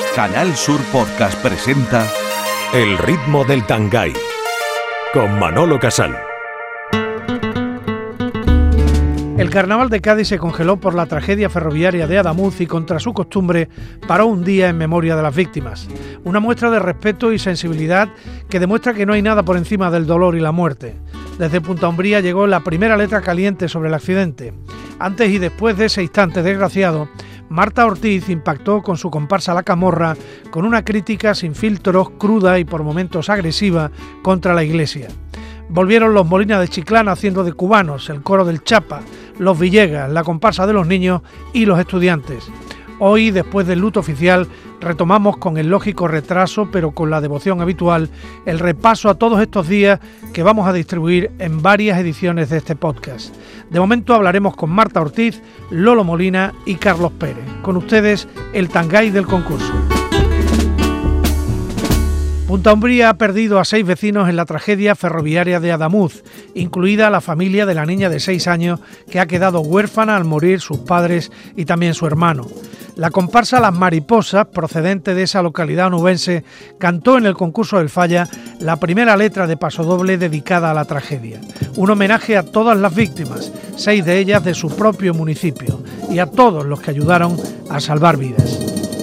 Canal Sur Podcast presenta El ritmo del Tangay con Manolo Casal. El carnaval de Cádiz se congeló por la tragedia ferroviaria de Adamuz y, contra su costumbre, paró un día en memoria de las víctimas. Una muestra de respeto y sensibilidad que demuestra que no hay nada por encima del dolor y la muerte. Desde Punta Umbría llegó la primera letra caliente sobre el accidente. Antes y después de ese instante desgraciado, Marta Ortiz impactó con su comparsa La Camorra con una crítica sin filtros, cruda y por momentos agresiva contra la Iglesia. Volvieron los Molina de Chiclana haciendo de cubanos, el coro del Chapa, los Villegas, la comparsa de los niños y los estudiantes. Hoy, después del luto oficial, retomamos con el lógico retraso, pero con la devoción habitual, el repaso a todos estos días que vamos a distribuir en varias ediciones de este podcast. De momento hablaremos con Marta Ortiz, Lolo Molina y Carlos Pérez. Con ustedes, el Tangay del concurso. Punta Umbría ha perdido a 6 vecinos en la tragedia ferroviaria de Adamuz, incluida la familia de la niña de 6 años que ha quedado huérfana al morir sus padres y también su hermano. La comparsa Las Mariposas, procedente de esa localidad onubense, cantó en el concurso del Falla la primera letra de pasodoble dedicada a la tragedia. Un homenaje a todas las víctimas, 6 de ellas de su propio municipio, y a todos los que ayudaron a salvar vidas.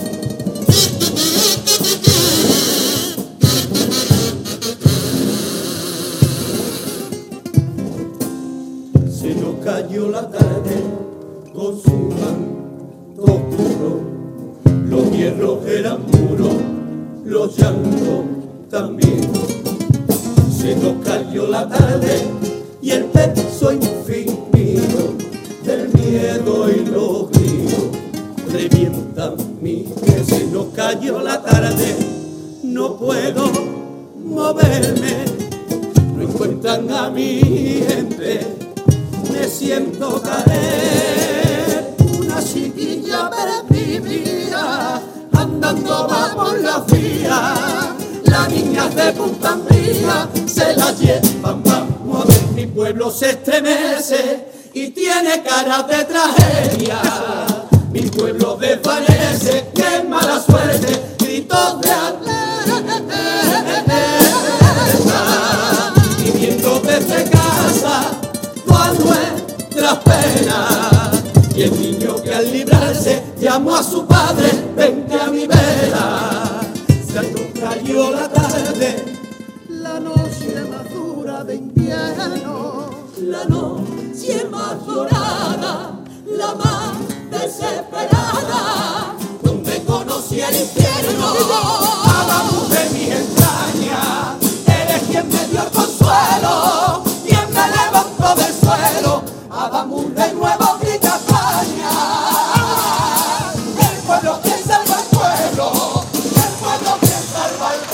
Se nos cayó la tarde con su manto puro, los hierros eran puros, los llantos también. Se nos cayó la tarde y el peso infinito del miedo y los gritos revientan mi que se nos cayó la tarde, no puedo moverme, no encuentran a mi gente. Me siento caer, una chiquilla perdida, andando va por la vía, las niñas de Punta Umbría se la llevan, vamos a ver, mi pueblo se estremece y tiene cara de tragedia, mi pueblo desvanece, qué mala suerte, gritos de alerta, y viendo desde casa nuestras penas, y el niño que al librarse llamó a su padre, vente a mi vera. Se nos cayó la tarde, la noche más dura de invierno, la noche más dorada, la más desesperada, donde conocí el infierno, a la mujer mi entraña, eres quien me dio el consuelo, quien me levantó del suelo, Adamuz de nuevo grita España. El pueblo quien salva al pueblo, el pueblo quien salva al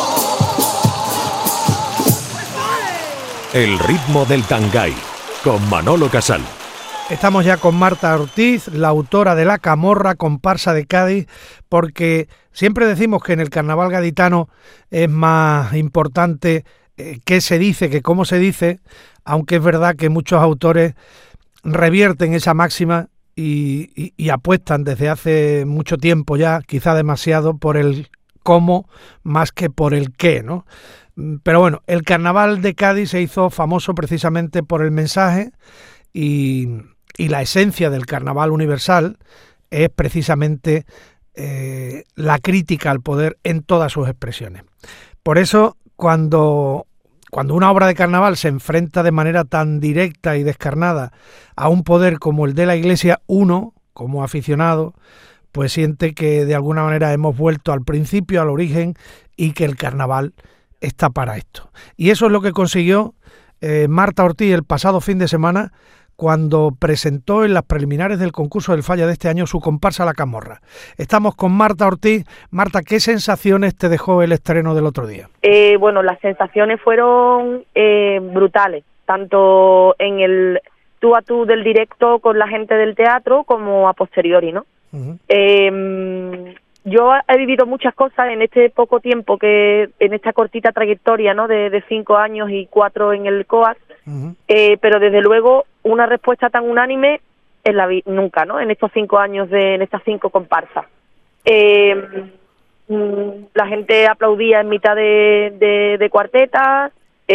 pueblo. El ritmo del Tangay con Manolo Casal. Estamos ya con Marta Ortiz, la autora de La Camorra, comparsa de Cádiz, porque siempre decimos que en el carnaval gaditano es más importante qué se dice que cómo se dice, aunque es verdad que muchos autores revierten esa máxima y apuestan desde hace mucho tiempo ya, quizá demasiado, por el cómo más que por el qué, ¿no? Pero bueno, el carnaval de Cádiz se hizo famoso precisamente por el mensaje y la esencia del carnaval universal es precisamente la crítica al poder en todas sus expresiones. Por eso, cuando una obra de carnaval se enfrenta de manera tan directa y descarnada a un poder como el de la Iglesia, uno, como aficionado, pues siente que de alguna manera hemos vuelto al principio, al origen, y que el carnaval está para esto. Y eso es lo que consiguió Marta Ortiz el pasado fin de semana, cuando presentó en las preliminares del concurso del Falla de este año su comparsa La Camorra. Estamos con Marta Ortiz. Marta, ¿qué sensaciones te dejó el estreno del otro día? Bueno, las sensaciones fueron brutales, tanto en el tú a tú del directo con la gente del teatro como a posteriori, ¿no? Uh-huh. Yo he vivido muchas cosas en este poco tiempo, en esta cortita trayectoria, ¿no? De 5 años y 4 en el COAS. Uh-huh. Pero desde luego una respuesta tan unánime nunca, ¿no? En estos 5 años en estas 5 comparsas. la gente aplaudía en mitad de cuartetas.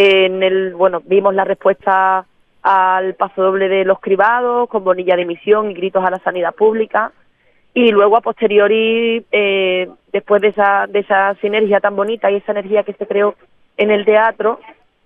Vimos la respuesta al paso doble de los cribados, con bonilla de emisión y gritos a la sanidad pública. Y luego, a posteriori, después de esa sinergia tan bonita y esa energía que se creó en el teatro,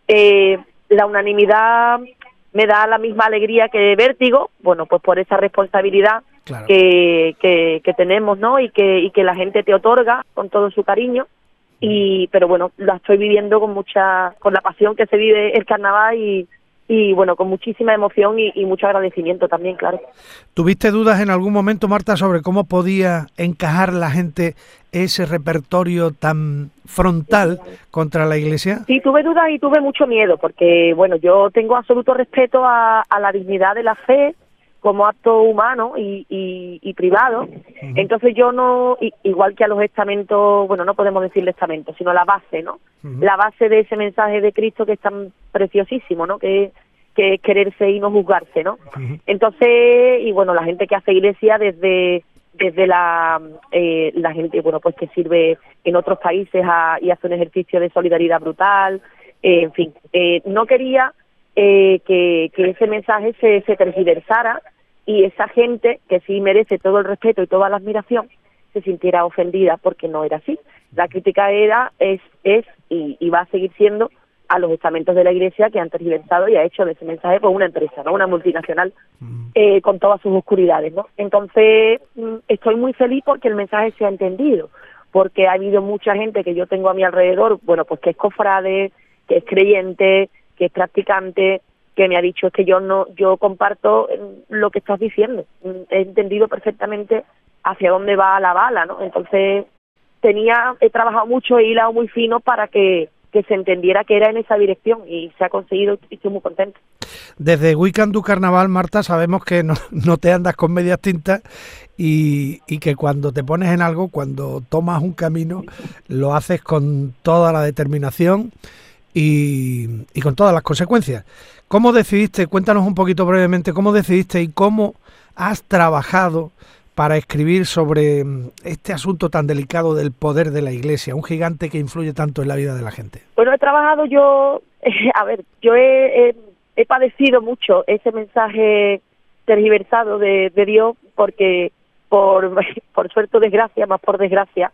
la unanimidad me da la misma alegría que vértigo, bueno, pues por esa responsabilidad claro. que tenemos, ¿no? Y que la gente te otorga con todo su cariño. Pero bueno, la estoy viviendo con la pasión que se vive el carnaval y bueno, con muchísima emoción y mucho agradecimiento también, claro. ¿Tuviste dudas en algún momento, Marta, sobre cómo podía encajar la gente ese repertorio tan frontal contra la Iglesia? Sí, tuve dudas y tuve mucho miedo, porque bueno, yo tengo absoluto respeto a la dignidad de la fe como acto humano y privado. Uh-huh. Entonces yo no, igual que a los estamentos, bueno, no podemos decirle estamento, sino la base, ¿no? Uh-huh. La base de ese mensaje de Cristo que es tan preciosísimo, ¿no? Que es quererse y no juzgarse, ¿no? Uh-huh. Entonces, y bueno, la gente que hace iglesia desde la gente, bueno, pues que sirve en otros países y hace un ejercicio de solidaridad brutal, en fin, no quería que ese mensaje se tergiversara y esa gente que sí merece todo el respeto y toda la admiración se sintiera ofendida porque no era así. La crítica es y va a seguir siendo a los estamentos de la Iglesia que han tergiversado y ha hecho de ese mensaje pues una empresa, ¿no? Una multinacional con todas sus oscuridades, ¿no? Entonces estoy muy feliz porque el mensaje se ha entendido, porque ha habido mucha gente que yo tengo a mi alrededor, bueno, pues que es cofrade, que es creyente, que es practicante, que me ha dicho es que yo comparto lo que estás diciendo, he entendido perfectamente hacia dónde va la bala, ¿no? Entonces he trabajado mucho, he hilado muy fino para que se entendiera que era en esa dirección y se ha conseguido y estoy muy contento. Desde Weekend du Carnaval, Marta, sabemos que no te andas con medias tintas y que cuando te pones en algo, cuando tomas un camino, lo haces con toda la determinación y con todas las consecuencias. ¿Cómo decidiste? Cuéntanos un poquito brevemente cómo decidiste y cómo has trabajado para escribir sobre este asunto tan delicado del poder de la Iglesia, un gigante que influye tanto en la vida de la gente. Bueno, he trabajado yo he padecido mucho ese mensaje tergiversado de Dios, porque por suerte o desgracia, más por desgracia,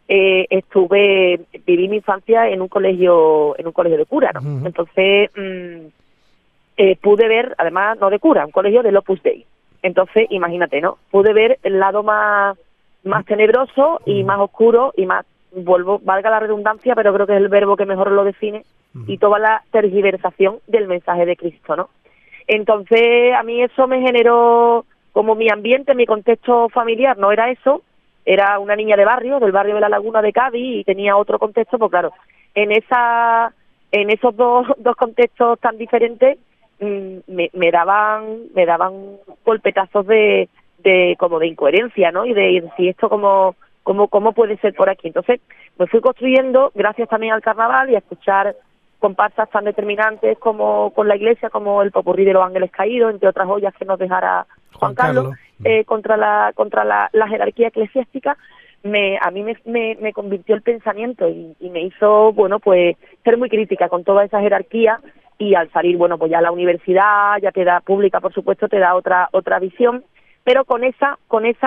viví mi infancia en un colegio de cura, ¿no? Uh-huh. Entonces pude ver, además no de cura, un colegio del Opus Dei. Entonces, imagínate, ¿no? Pude ver el lado más tenebroso y más oscuro y más, valga la redundancia, pero creo que es el verbo que mejor lo define, y toda la tergiversación del mensaje de Cristo, ¿no? Entonces, a mí eso me generó, como mi ambiente, mi contexto familiar no era eso, era una niña del barrio de la Laguna de Cádiz, y tenía otro contexto, pues claro, en esos dos contextos tan diferentes, me daban golpetazos de como de incoherencia, ¿no? Y de si esto cómo puede ser por aquí. Entonces me fui construyendo gracias también al carnaval y a escuchar comparsas tan determinantes como con la Iglesia, como el Popurrí de los Ángeles Caídos, entre otras joyas que nos dejara Juan Carlos. Contra la jerarquía eclesiástica. A mí me convirtió el pensamiento y me hizo, bueno, pues ser muy crítica con toda esa jerarquía. Y al salir, bueno, pues ya la universidad ya te da, pública por supuesto, te da otra visión, pero con esa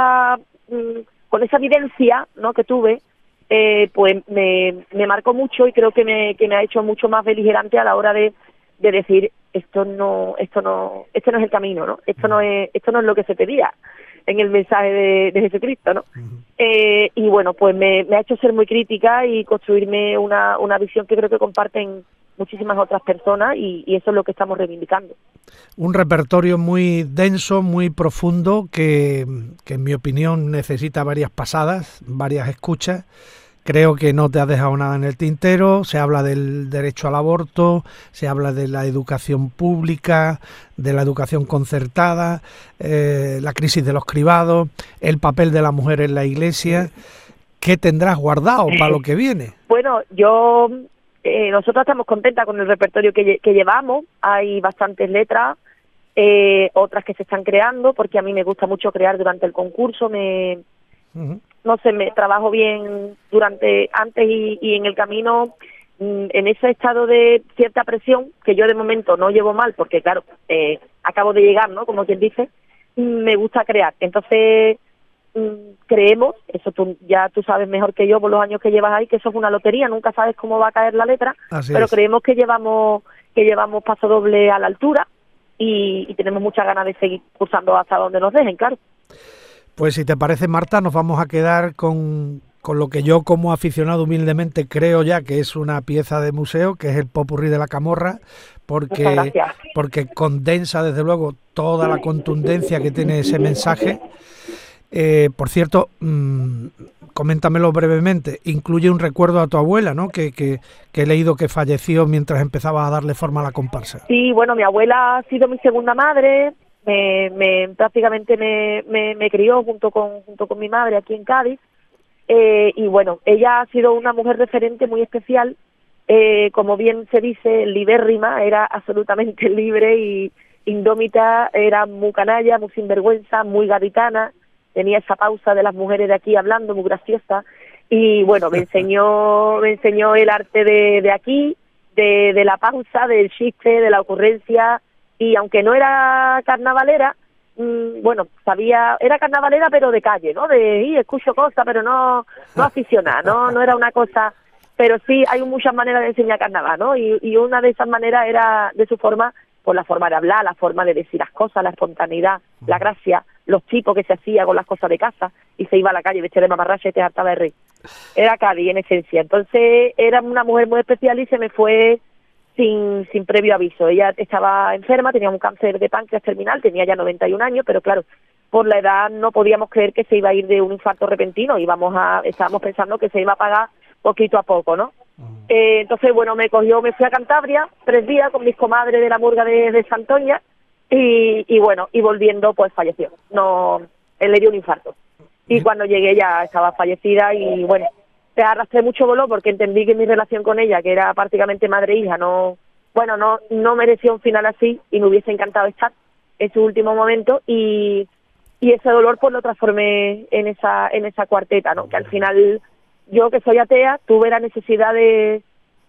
vivencia, ¿no?, que tuve, pues me marcó mucho y creo que me ha hecho mucho más beligerante a la hora de decir esto no es el camino, ¿no? Esto no es lo que se pedía en el mensaje de Jesucristo, ¿no? Uh-huh. Y bueno, pues me ha hecho ser muy crítica y construirme una visión que creo que comparten muchísimas otras personas y eso es lo que estamos reivindicando. Un repertorio muy denso, muy profundo, que en mi opinión necesita varias pasadas, varias escuchas. Creo que no te has dejado nada en el tintero. Se habla del derecho al aborto, se habla de la educación pública, de la educación concertada, la crisis de los cribados, el papel de la mujer en la Iglesia. ¿Qué tendrás guardado para lo que viene? Bueno, nosotros estamos contentas con el repertorio que llevamos. Hay bastantes letras, otras que se están creando, porque a mí me gusta mucho crear durante el concurso. no sé, me trabajo bien antes y en el camino, en ese estado de cierta presión, que yo de momento no llevo mal, porque claro, acabo de llegar, ¿no? Como quien dice, me gusta crear. Entonces, creemos, eso tú sabes mejor que yo por los años que llevas ahí, que eso es una lotería, nunca sabes cómo va a caer la letra, pero creemos que llevamos paso doble a la altura y tenemos muchas ganas de seguir cursando hasta donde nos dejen, claro. Pues si te parece, Marta, nos vamos a quedar con lo que yo como aficionado humildemente creo ya que es una pieza de museo, que es el Popurrí de la Camorra, porque condensa desde luego toda la contundencia que tiene ese mensaje. Por cierto, coméntamelo brevemente, incluye un recuerdo a tu abuela, ¿no? Que he leído que falleció mientras empezaba a darle forma a la comparsa. Sí, bueno, mi abuela ha sido mi segunda madre, prácticamente me crió junto con mi madre aquí en Cádiz, y bueno, ella ha sido una mujer referente muy especial, como bien se dice, libérrima, era absolutamente libre y indómita, era muy canalla, muy sinvergüenza, muy gaditana, tenía esa pausa de las mujeres de aquí hablando, muy graciosa, y bueno, me enseñó el arte de aquí, de la pausa, del chiste, de la ocurrencia, y aunque no era carnavalera, bueno, era carnavalera pero de calle, ¿no? Escucho cosas, pero no aficionada, no era una cosa, pero sí hay muchas maneras de enseñar carnaval, ¿no? Y una de esas maneras era de su forma, por la forma de hablar, la forma de decir las cosas, la espontaneidad, la gracia, los tipos que se hacía con las cosas de casa y se iba a la calle vestida de mamarracha y te hartaba de rey. Era Cádiz en esencia. Entonces era una mujer muy especial y se me fue sin previo aviso. Ella estaba enferma, tenía un cáncer de páncreas terminal, tenía ya 91 años, pero claro, por la edad no podíamos creer que se iba a ir de un infarto repentino, estábamos pensando que se iba a apagar poquito a poco, ¿no? Entonces, bueno, me fui a Cantabria 3 días con mis comadres de la murga de Santoña y bueno, y volviendo pues falleció. Él le dio un infarto. Y cuando llegué ya estaba fallecida y bueno, te arrastré mucho dolor porque entendí que mi relación con ella, que era prácticamente madre e hija, no merecía un final así y me hubiese encantado estar en su último momento y ese dolor pues lo transformé en esa cuarteta, ¿no? Que al final yo, que soy atea, tuve la necesidad de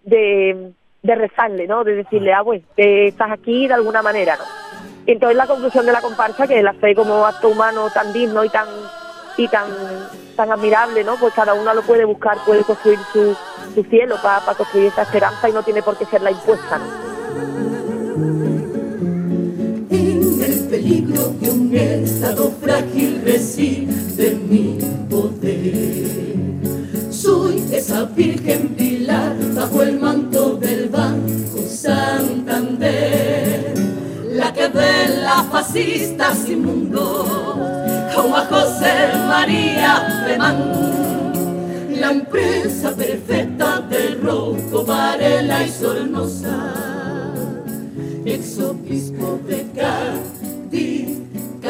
rezarle, ¿no? De decirle, güey, que estás aquí de alguna manera, ¿no? Y entonces la conclusión de la comparsa, que la fe como acto humano tan digno y tan admirable, ¿no? Pues cada uno lo puede buscar, puede construir su cielo para construir esa esperanza y no tiene por qué ser la impuesta, ¿no? En el peligro que un estado frágil recibe mi poder, soy esa Virgen Pilar bajo el manto del Banco Santander, la que vela fascistas inmundos como a José María Fremán, la empresa perfecta de Rocco, Varela y Sornosa, exobispo de Cádiz,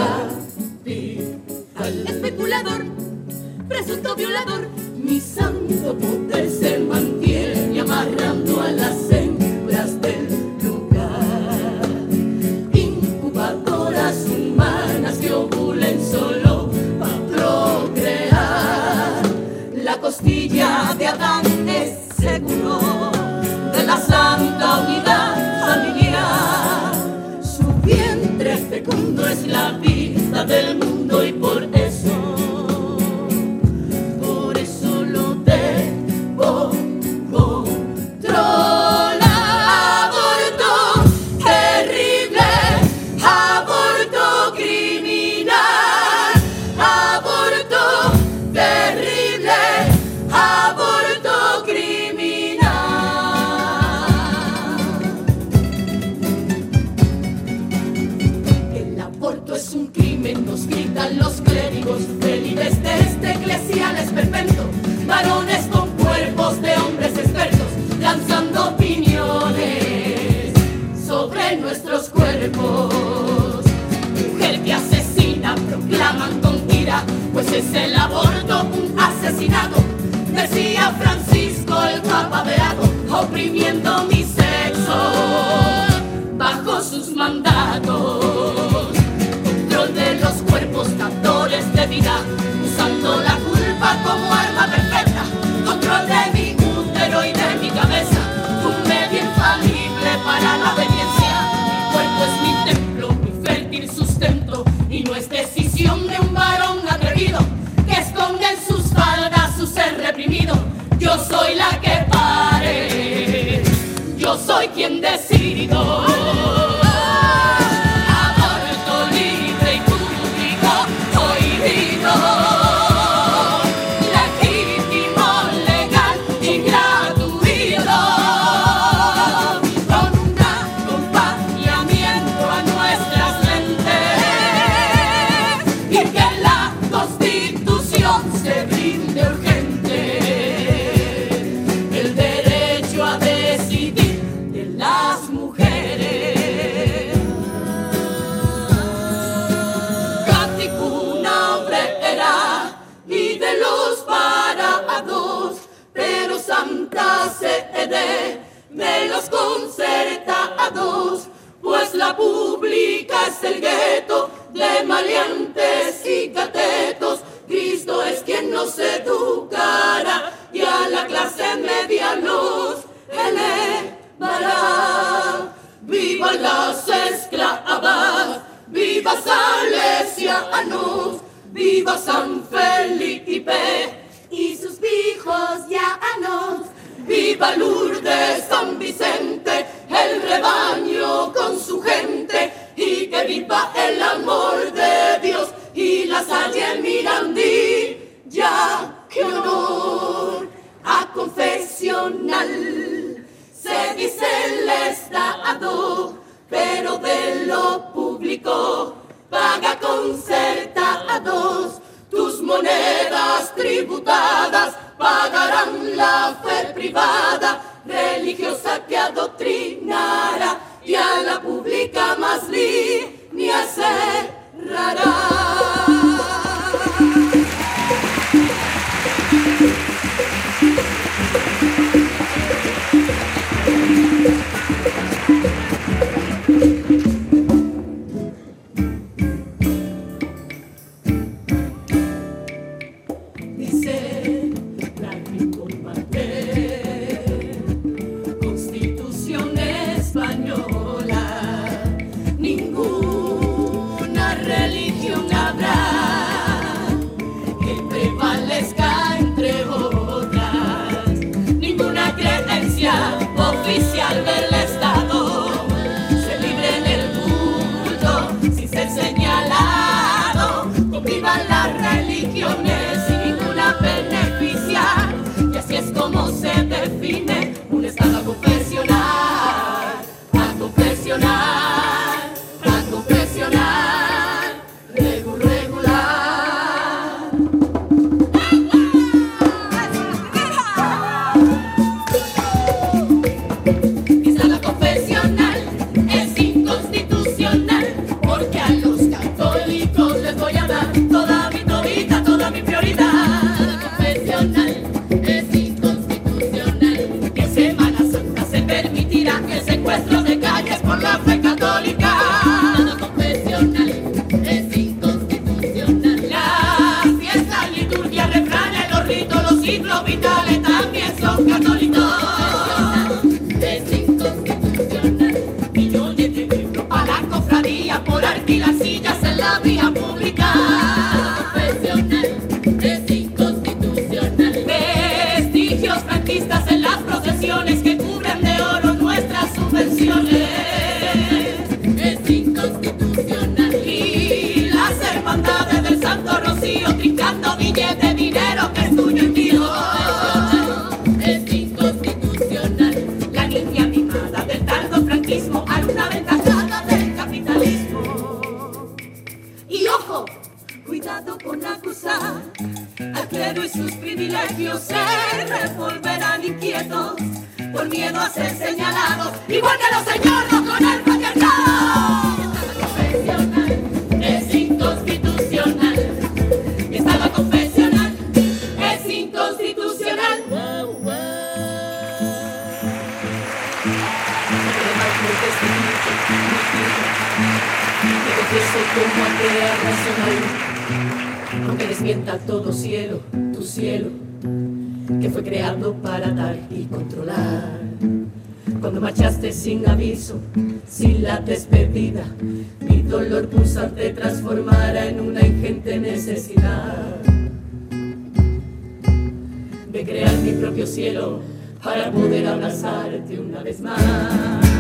especulador, presunto violador, mi santo poder se mantiene amarrando a las hembras del lugar, incubadoras humanas que ovulen solo para procrear. La costilla de Adán es seguro de la santa unidad familiar, su vientre fecundo es la vida del mundo y por eso lo debo controlar. Aborto terrible, aborto criminal, aborto terrible, aborto criminal. El aborto es un crimen, nos gritan los clérigos, felices de este eclesial esperpento, varones con cuerpos de hombres expertos, lanzando opiniones sobre nuestros cuerpos. Mujer que asesina, proclaman con ira, pues es el aborto un asesinato. Decía Francisco el Papa Beato, oprimiendo mi sexo bajo sus mandatos. Control de los cuerpos, dadores de vida, usando la culpa quien decido. Aborto libre y público, prohibido. Legítimo, legal y gratuito. Con un acompañamiento a nuestras mentes. Y que la Constitución se brinde urgente. El derecho a decidir de las mujeres. Caticuna obrera y de los parados, pero Santa Sede de los concertados, pues la pública es el gueto de maleantes y catetos. Cristo es quien nos educará y a la clase media nos elevará. ¡Viva las esclavas! ¡Viva Salesianos! ¡Viva San Felipe y sus hijos llanos! ¡Viva Lourdes, San Vicente, el rebaño con su gente! Y que viva el amor de Dios y la Salle Mirandilla. ¡Qué honor a confesional! Se dice el Estado, pero de lo público paga concertados. Tus monedas tributadas pagarán la fe privada, religiosa que adoctrinará y a la pública más línea cerrará. Oficial del Estado se libre en el culto sin ser señalado. Convivan las religiones sin ninguna beneficia, y así es como se define un Estado confesional, a confesional, a confesional, regular. Secuestros de calles por la fe católica. Nada confesional es inconstitucional. La fiesta, liturgia, refranes, los ritos, los ciclos vitales también son católicos. Es inconstitucional. Millones de euros para la cofradía por alquilar sillas en la vía pública. Nada confesional es inconstitucional. Vestigios franquistas en las procesiones que cubren de oro nuestras subvenciones. Es inconstitucional. Y las hermandades del Santo Rocío trincando billetes de dinero que es tuyo y mío. Es inconstitucional. La niña mimada del tardo franquismo a una aventajada del capitalismo. Y ojo, cuidado con acusar al clero y sus privilegios, se revolverán inquietos por miedo a ser señalados, igual que los señores con el patriarcado. Confesional es inconstitucional. Estado confesional es inconstitucional. Te confieso como atea racional, aunque desmienta todo cielo, tu cielo, que fue creado para dar y controlar. Cuando marchaste sin aviso, sin la despedida, mi dolor pulsante transformara en una ingente necesidad de crear mi propio cielo para poder abrazarte una vez más.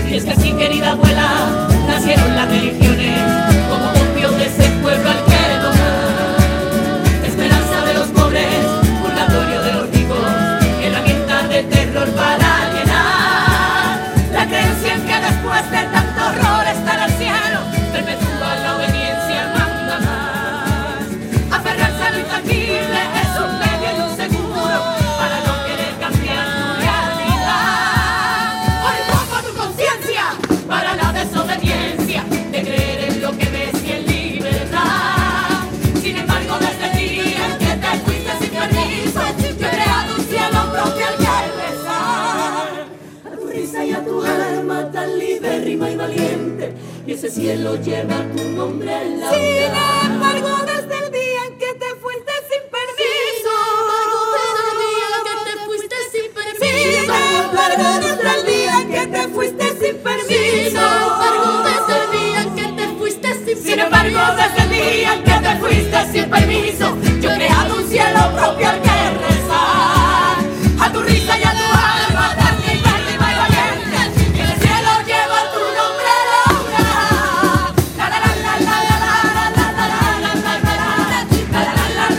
Y es que así, querida abuela, nacieron las religiones como campeón de ese pueblo al que domar. Esperanza de los pobres, purgatorio de los ricos, herramienta de terror para llenar la creencia en que después de tanto horror estará el cielo, perpetúa la obediencia, manda más. Aferrarse a lo intangible es un medio y un seguro para no querer cambiar tu realidad. Hoy poco tu conciencia para la desobediencia de creer en lo que ves y en libertad. Sin embargo, desde el día en que te fuiste sin permiso, yo he creado un cielo propio al que rezar. A tu risa y a tu alma tan libérrima y valiente, y ese cielo lleva tu nombre en la Sin embargo, desde el día en que te fuiste sin permiso, sin embargo, desde el día en que te fuiste sin permiso, sin embargo, desde el día en que te fuiste sin permiso, yo he creado un cielo propio al que rezar. A tu risa y a tu alma tan libérrima y valiente, y el cielo lleva tu nombre, Laura. La la la la la la la la la la la la la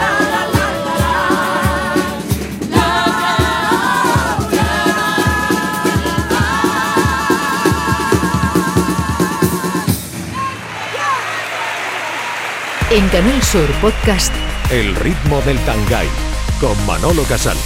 En Canal Sur Podcast, El ritmo del Tangay, con Manolo Casal.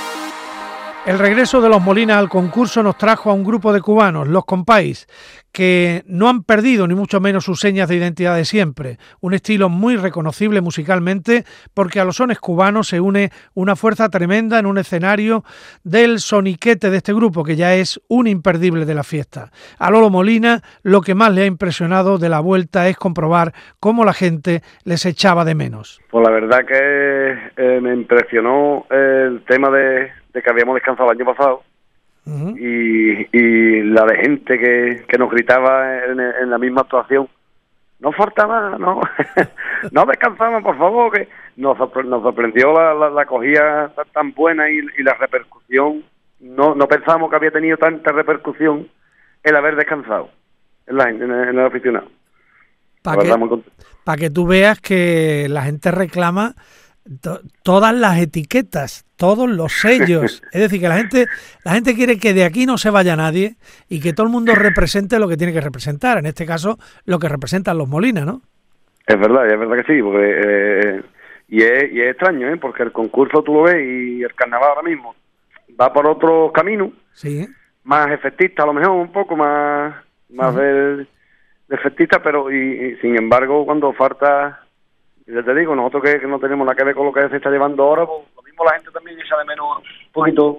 El regreso de los Molina al concurso nos trajo a un grupo de cubanos, los Compáis, que no han perdido ni mucho menos sus señas de identidad de siempre. Un estilo muy reconocible musicalmente, porque a los sones cubanos se une una fuerza tremenda en un escenario del soniquete de este grupo, que ya es un imperdible de la fiesta. A Lolo Molina lo que más le ha impresionado de la vuelta es comprobar cómo la gente les echaba de menos. Pues la verdad que me impresionó el tema de que habíamos descansado el año pasado. Uh-huh. y la de gente que nos gritaba en la misma actuación: no faltaba, no no descansamos, por favor, que nos sorprendió la acogida tan buena y la repercusión. No pensamos que había tenido tanta repercusión el haber descansado en la gente, en el aficionado. Para que tú veas que la gente reclama todas las etiquetas, todos los sellos. Es decir, que la gente quiere que de aquí no se vaya nadie y que todo el mundo represente lo que tiene que representar. En este caso, lo que representan los Molina, ¿no? Es verdad que sí, porque y es extraño, porque el concurso tú lo ves y el carnaval ahora mismo va por otro camino, sí, más efectista, a lo mejor un poco más de efectista, pero y sin embargo, cuando falta, ya te digo, nosotros que no tenemos nada que ver con lo que se está llevando ahora, pues lo mismo la gente también echa de menos un poquito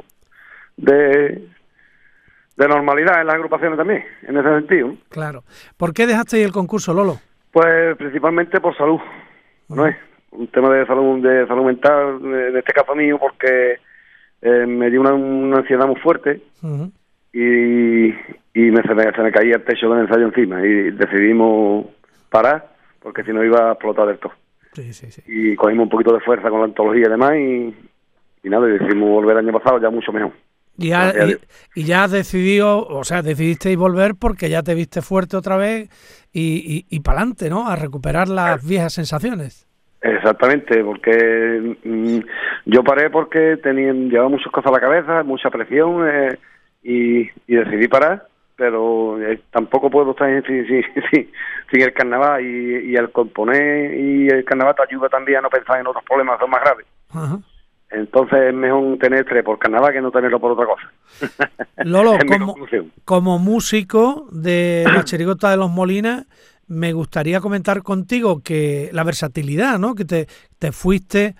de normalidad en las agrupaciones también, en ese sentido, ¿no? Claro. ¿Por qué dejaste el concurso, Lolo? Pues principalmente por salud, ¿no es? Un tema de salud mental, en este caso mío, porque me dio una ansiedad muy fuerte. Uh-huh. y se me caía el techo del ensayo encima y decidimos parar, porque si no iba a explotar del todo. Sí. Y cogimos un poquito de fuerza con la antología y demás y nada, y decidimos volver el año pasado ya mucho mejor. Y ya has decidido, o sea, decidisteis volver porque ya te viste fuerte otra vez y para adelante, ¿no? A recuperar las viejas sensaciones. Exactamente, porque yo paré porque llevaba muchas cosas a la cabeza, mucha presión y decidí parar, pero tampoco puedo estar sin el carnaval y el componer y el carnaval te ayuda también a no pensar en otros problemas que son más graves. Uh-huh. Entonces es mejor tener estrés por carnaval que no tenerlo por otra cosa. Lolo, como músico de la Chirigota de los Molina, me gustaría comentar contigo que la versatilidad, ¿no? Que te fuiste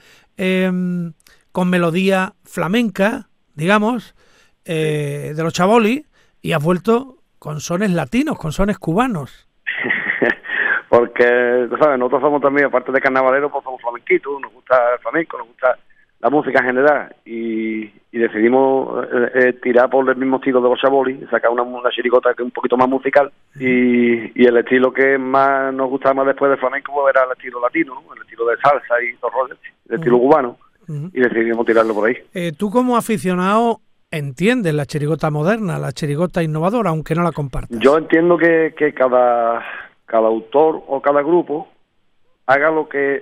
con melodía flamenca, digamos, de los Chabolis, y has vuelto con sones latinos, con sones cubanos. Porque, tú sabes, nosotros somos también, aparte de carnavaleros, pues somos flamenquitos, nos gusta el flamenco, nos gusta la música en general, y decidimos tirar por el mismo estilo de los Chabolis, sacar una chirigota que es un poquito más musical, y el estilo que más nos gustaba más después del flamenco pues era el estilo latino, ¿no? El estilo de salsa y todo el estilo cubano, y decidimos tirarlo por ahí. Tú como aficionado, entiendes la chirigota moderna, la chirigota innovadora, aunque no la compartas. Yo entiendo que cada autor o cada grupo haga lo que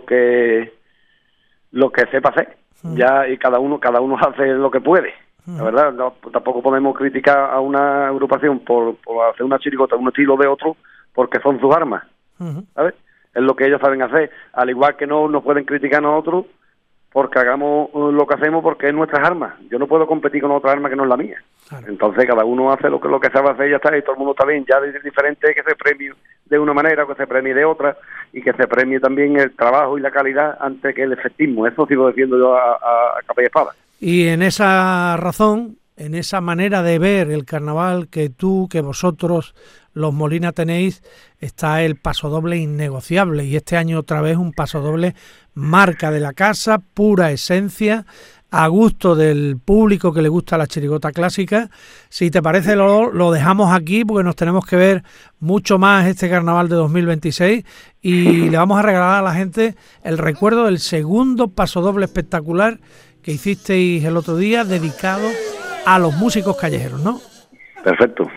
sepa hacer. Ya, y cada uno hace lo que puede. La verdad, tampoco podemos criticar a una agrupación por hacer una chirigota un estilo de otro, porque son sus armas, ¿sabes? Es lo que ellos saben hacer, al igual que no nos pueden criticar a nosotros porque hagamos lo que hacemos, porque es nuestras armas. Yo no puedo competir con otra arma que no es la mía. Claro. Entonces cada uno hace lo que sabe hacer y ya está, y todo el mundo está bien. Ya es diferente que se premie de una manera o que se premie de otra, y que se premie también el trabajo y la calidad antes que el efectismo. Eso sigo diciendo yo a capa y espada. Y en esa razón, en esa manera de ver el carnaval que vosotros, los Molina, tenéis, está el pasodoble innegociable, y este año otra vez un pasodoble marca de la casa, pura esencia, a gusto del público que le gusta la chirigota clásica. Si te parece, lo dejamos aquí, porque nos tenemos que ver mucho más este carnaval de 2026, y le vamos a regalar a la gente el recuerdo del segundo pasodoble espectacular que hicisteis el otro día, dedicado a los músicos callejeros, ¿no? Perfecto.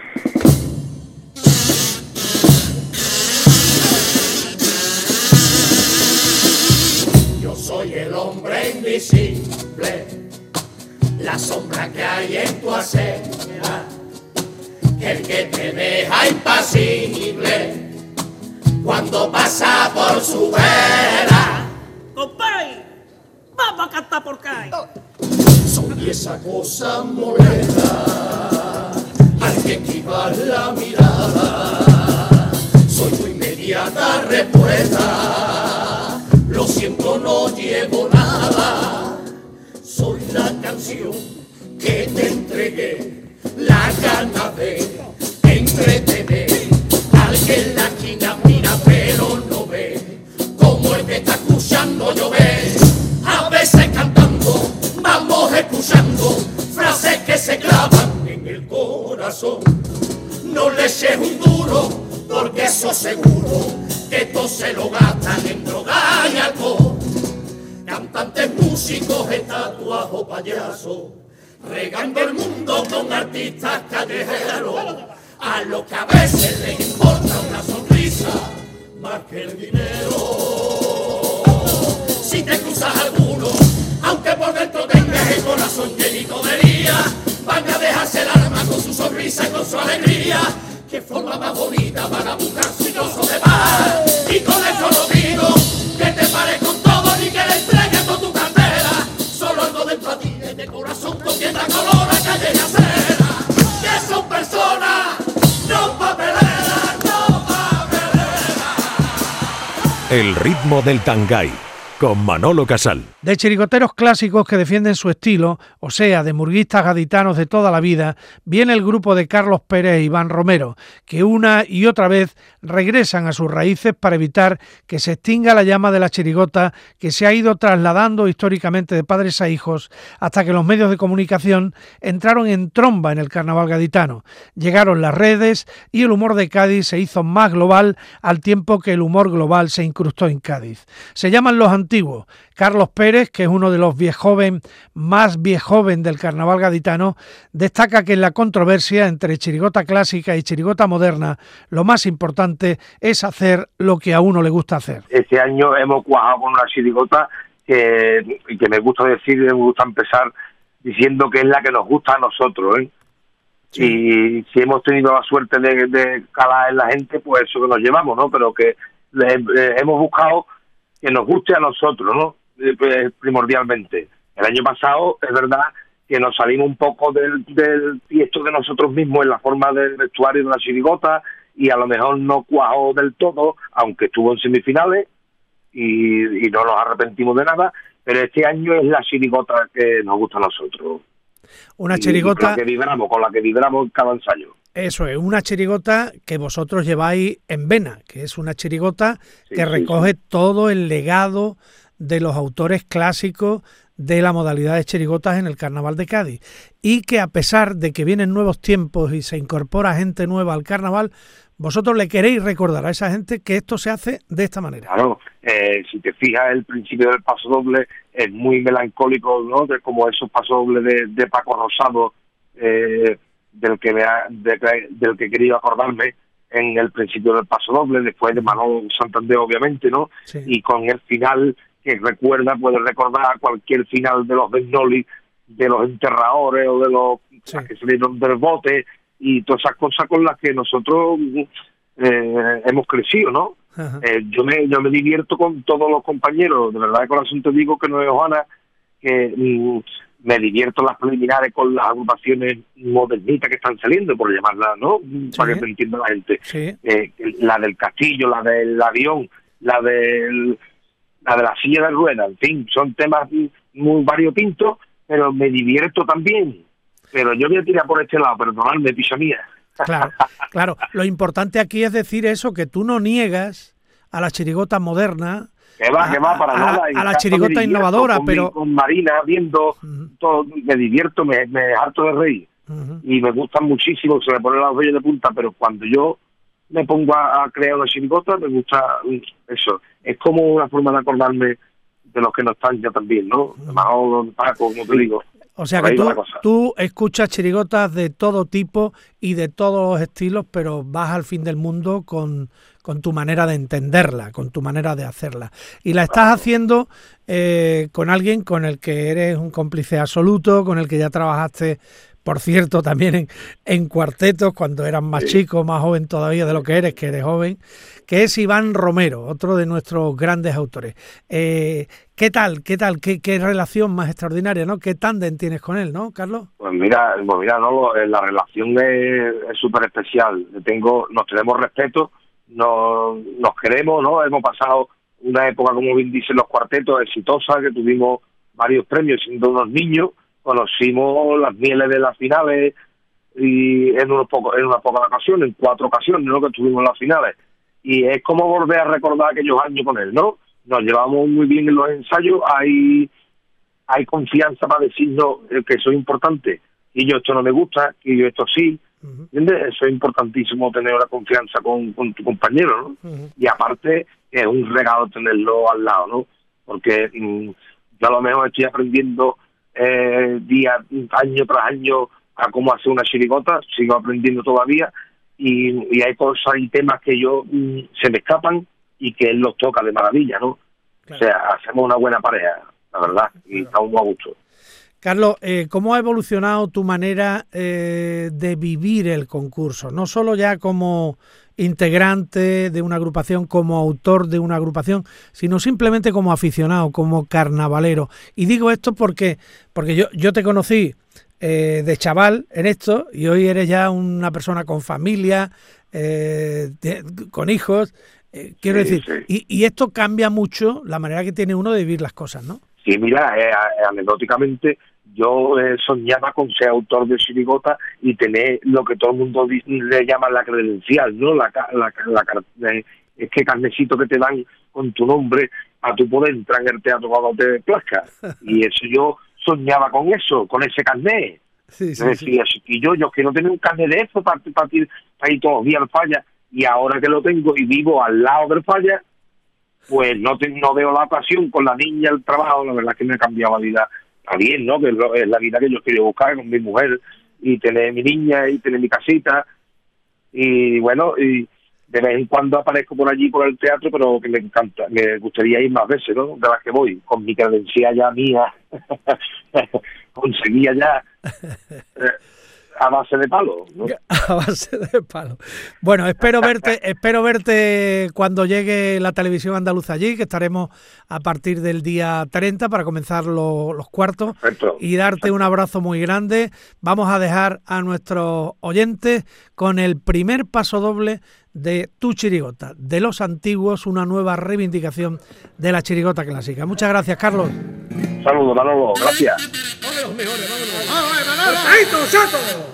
Yo soy el hombre invisible, la sombra que hay en tu acera, el que te deja impasible cuando pasa por su vera. ¡Compay! ¡Vamos a cantar por calle! Soy esa cosa molesta al que esquiva la mirada, soy tu inmediata respuesta, lo siento, no llevo nada, soy la canción que te entregué, la gana de entretener al que en la esquina mira pero no ve, como el que está escuchando llover. A veces cantando vamos escuchando frases que se clavan en el corazón. No le eches un duro, porque eso seguro que todos se lo gastan en droga y alcohol. Cantantes, músicos, estatuas o payasos, regando el mundo con artistas callejeros, a los que a veces les importa una sonrisa más que el dinero. Si te cruzas alguno, aunque por dentro tengas el corazón llenito de herida, van a dejarse el alma con su sonrisa y con su alegría. Qué forma más bonita van a buscar su trozo de paz. Y con esto no digo que te pares con todo ni que le entregues con tu cartera, solo algo dentro a ti de este corazón con tierra color a calle y acera. Que son personas, no papeleras, no papeleras. El ritmo del Tangay, con Manolo Casal. De chirigoteros clásicos que defienden su estilo, o sea, de murguistas gaditanos de toda la vida, viene el grupo de Carlos Pérez e Iván Romero, que una y otra vez regresan a sus raíces para evitar que se extinga la llama de la chirigota, que se ha ido trasladando históricamente de padres a hijos, hasta que los medios de comunicación entraron en tromba en el carnaval gaditano. Llegaron las redes y el humor de Cádiz se hizo más global, al tiempo que el humor global se incrustó en Cádiz. Se llaman los antiguos. Carlos Pérez, que es uno de los más viejoven del carnaval gaditano, destaca que en la controversia entre chirigota clásica y chirigota moderna, lo más importante es hacer lo que a uno le gusta hacer. Este año hemos cuajado con una chirigota que me gusta decir, y me gusta empezar diciendo que es la que nos gusta a nosotros, ¿eh? Sí. Y si hemos tenido la suerte de calar en la gente, pues eso que nos llevamos, ¿no? Pero que hemos buscado que nos guste a nosotros, ¿no? Primordialmente. El año pasado es verdad que nos salimos un poco del tiesto de nosotros mismos en la forma del vestuario de la chirigota, y a lo mejor no cuajó del todo, aunque estuvo en semifinales y no nos arrepentimos de nada, pero este año es la chirigota que nos gusta a nosotros. Una chirigota con la que vibramos en cada ensayo. Eso es, una chirigota que vosotros lleváis en vena, que es una chirigota que recoge todo el legado de los autores clásicos de la modalidad de chirigotas en el Carnaval de Cádiz, y que a pesar de que vienen nuevos tiempos y se incorpora gente nueva al Carnaval, vosotros le queréis recordar a esa gente que esto se hace de esta manera. Claro, si te fijas, el principio del paso doble es muy melancólico, ¿no? De como esos pasodobles de Paco Rosado, del que quería acordarme en el principio del paso doble, después de Manolo Santander, obviamente, ¿no? Sí. Y con el final que puede recordar cualquier final de los Bernoulli, de los enterradores o de los que salieron del bote, y todas esas cosas con las que nosotros hemos crecido, ¿no? Yo me divierto con todos los compañeros, de verdad de corazón te digo que no es Johanna, que me divierto en las preliminares con las agrupaciones modernitas que están saliendo, por llamarlas, ¿no? Para que me entienda la gente. Sí. La del castillo, la del avión, la de la silla de ruedas, en fin, son temas muy variopintos, pero me divierto también. Pero yo voy a tirar por este lado, perdonadme, picha mía. Claro. Lo importante aquí es decir eso, que tú no niegas a la chirigota moderna, que va, para nada. A la chirigota innovadora, pero... Con Marina, viendo todo, me divierto, me harto de reír. Y me gustan muchísimo, se me ponen los vellos de punta, pero cuando yo me pongo a crear una chirigota, me gusta eso. Es como una forma de acordarme de los que no están ya también, ¿no? Manolo, Paco, como te digo. O sea que tú escuchas chirigotas de todo tipo y de todos los estilos, pero vas al fin del mundo con tu manera de entenderla, con tu manera de hacerla. Y la estás haciendo con alguien con el que eres un cómplice absoluto, con el que ya trabajaste, por cierto, también en cuartetos, cuando eras más chico, más joven todavía de lo que eres joven, que es Iván Romero, otro de nuestros grandes autores. ¿Qué tal? ¿Qué relación más extraordinaria, ¿no? ¿Qué tándem tienes con él, no, Carlos? Pues mira, no, la relación es súper especial. Nos tenemos respeto, nos queremos, ¿no? Hemos pasado una época, como bien dicen los cuartetos, exitosa, que tuvimos varios premios siendo unos niños. Conocimos las mieles de las finales y en una poca ocasión, en 4 ocasiones, ¿no? Que tuvimos las finales. Y es como volver a recordar aquellos años con él, ¿no? Nos llevamos muy bien en los ensayos, hay confianza para decirnos que eso es importante, y yo esto no me gusta, y yo esto sí, ¿entiendes? Eso es importantísimo, tener una confianza con tu compañero, ¿no? Y aparte es un regalo tenerlo al lado, ¿no? Porque yo a lo mejor estoy aprendiendo año tras año a cómo hacer una chirigota, sigo aprendiendo todavía, y hay cosas y temas que yo se me escapan y que él los toca de maravilla, ¿no? Claro. O sea, hacemos una buena pareja, la verdad, y estamos muy a gusto. Carlos, ¿cómo ha evolucionado tu manera de vivir el concurso? No solo ya como integrante de una agrupación, como autor de una agrupación, sino simplemente como aficionado, como carnavalero. Y digo esto porque yo te conocí de chaval en esto, y hoy eres ya una persona con familia, con hijos, quiero decir, sí. Y esto cambia mucho la manera que tiene uno de vivir las cosas, ¿no? Sí, mira, anecdóticamente yo soñaba con ser autor de chirigota y tener lo que todo el mundo le llama la credencial, ¿no? Es que carnecito que te dan con tu nombre a tu poder entrar en el teatro cuando te plazca. Y eso yo soñaba con eso, con ese carnet. Sí. Y yo quiero tener un carnet de eso para ir todos los días al Falla, y ahora que lo tengo y vivo al lado del Falla, pues no veo la ocasión con la niña, el trabajo. La verdad es que me ha cambiado la vida. Está bien, ¿no? Que es la vida que yo quiero buscar con mi mujer, y tener mi niña y tener mi casita. Y bueno, y de vez en cuando aparezco por allí, por el teatro, pero que me encanta. Me gustaría ir más veces, ¿no? De las que voy, con mi credencial ya mía. Conseguía ya... a base de palo, ¿no? A base de palo. Bueno, espero verte cuando llegue la televisión andaluza allí, que estaremos a partir del día 30 para comenzar los cuartos. Perfecto. Y darte un abrazo muy grande. Vamos a dejar a nuestros oyentes con el primer paso doble de Tu Chirigota, de los antiguos, una nueva reivindicación de la chirigota clásica. Muchas gracias, Carlos. Saludos, Manolo, gracias. Los mejores, vámonos. ¡Chato!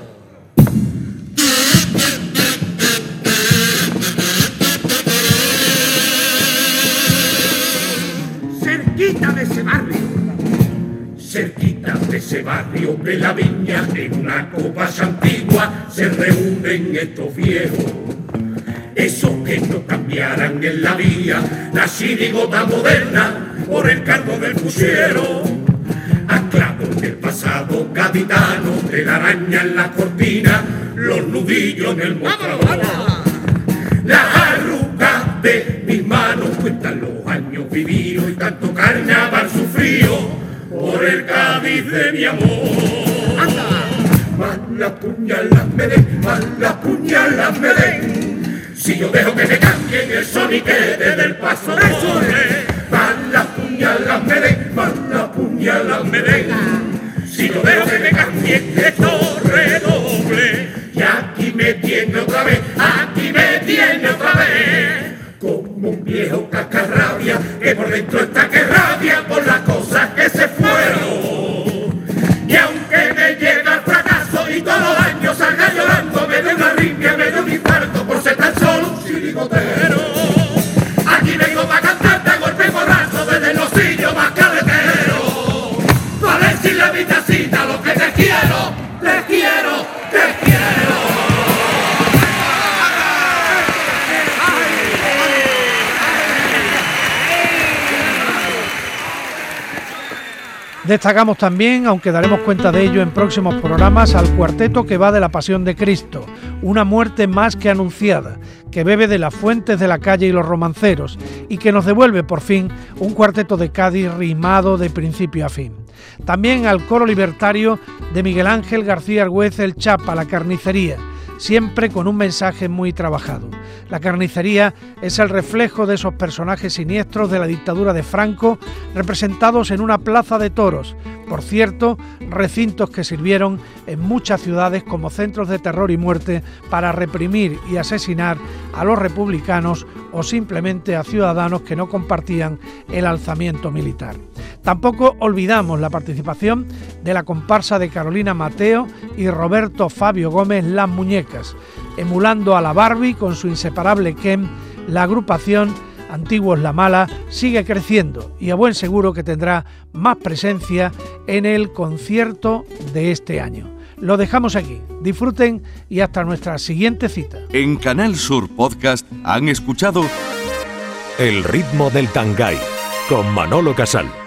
Cerquita de ese barrio Cerquita de ese barrio de la Viña, en una copa antigua, se reúnen estos viejos. Esos que no cambiarán en la vía, la chirigota moderna, por el cargo del fusiero. Anclado en el pasado gaditano, de la araña en la cortina, los nudillos en el mostrador. Las arrugas de mis manos cuentan los años vividos y tanto carnaval sufrido por el Cádiz de mi amor. Más las puñalas me den, más las puñalas me den. Si yo dejo que me cambien el soniquete del paso doble. Más las puñalas me den, más las puñalas me den. Si yo dejo que me cambien estos redobles. Y aquí me tiene otra vez, aquí me tiene otra vez. Como un viejo cascarrabia que por dentro está que rabia por las cosas que se fueron. Y aunque me llega el fracaso y todos los años salga llorando, me dé una arritmia, me dé un infarto por ser tan solo un chirigotero. Aquí vengo para cantarte a golpe borracho desde los sillos más carreteros. Para decirle a mi tacita lo que te quiero, te quiero, te quiero. Destacamos también, aunque daremos cuenta de ello en próximos programas, al cuarteto que va de la Pasión de Cristo, una muerte más que anunciada, que bebe de las fuentes de la calle y los romanceros y que nos devuelve por fin un cuarteto de Cádiz rimado de principio a fin. También al coro libertario de Miguel Ángel García Argüez el Chapa, La Carnicería, siempre con un mensaje muy trabajado. La carnicería es el reflejo de esos personajes siniestros de la dictadura de Franco, representados en una plaza de toros, por cierto, recintos que sirvieron en muchas ciudades como centros de terror y muerte para reprimir y asesinar a los republicanos o simplemente a ciudadanos que no compartían el alzamiento militar. Tampoco olvidamos la participación de la comparsa de Carolina Mateo y Roberto Fabio Gómez Las Muñecas. Emulando a la Barbie con su inseparable Ken, la agrupación Antiguos La Mala sigue creciendo y a buen seguro que tendrá más presencia en el concierto de este año. Lo dejamos aquí, disfruten y hasta nuestra siguiente cita. En Canal Sur Podcast han escuchado El ritmo del Tangay con Manolo Casal.